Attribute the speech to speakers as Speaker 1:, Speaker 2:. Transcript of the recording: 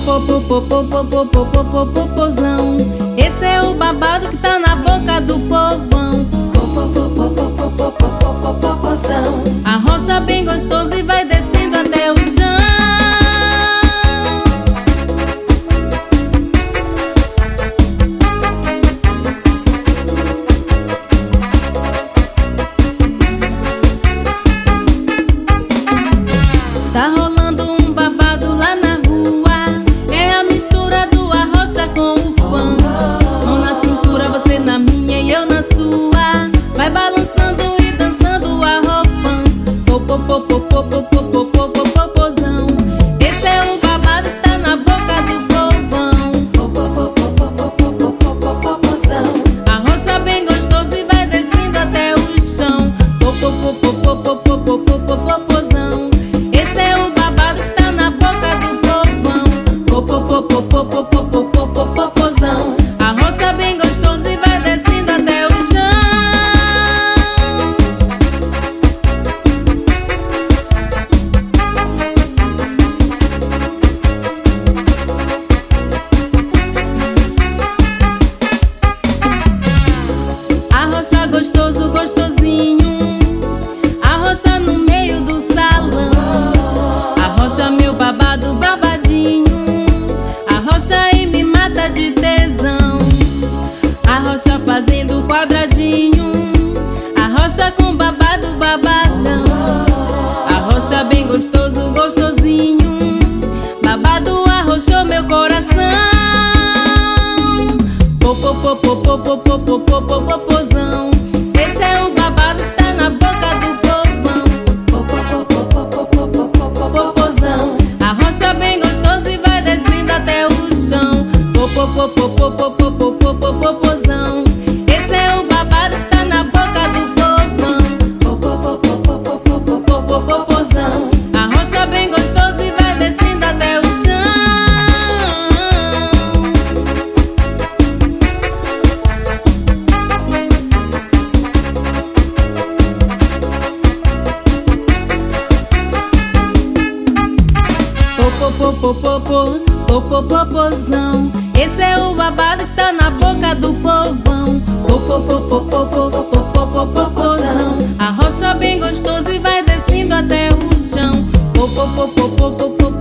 Speaker 1: Popozão, esse é o babado que tá na boca do povão. Popozão, arrocha bem gostoso e vai descendo até o chão. Está rolando um babado lá na rua, é a mistura do arrocha com o funk. Mão na cintura, você na minha e eu na sua, vai balançando e dançando a roupão. Popozão, esse é o babado que tá na boca do povão. Popozão, arrocha bem gostoso e vai descendo até o chão. Popozão, esse é o babado que tá na boca do povão. Popozão, arrocha bem gostoso e vai descendo até o chão. Arrocha gostoso, gostosinho, arrocha no meio do salão. Arrocha meu babado, babadinho, arrocha e me mata de tesão. Arrocha fazendo quadradinho, arrocha com babado, babadão. Arrocha bem gostoso, gostosinho, babado arrochou meu coração. Popozão, esse é o babado que tá na boca do povão. Popozão, arrocha bem gostoso e vai descendo até o chão. Popozão, esse é o babado que tá na boca do povão. Popozão, arrocha bem gostoso e vai descendo até o chão. Popozão, esse é o babado que tá na boca do povão. Popozão, arrocha bem gostoso e vai descendo até o chão.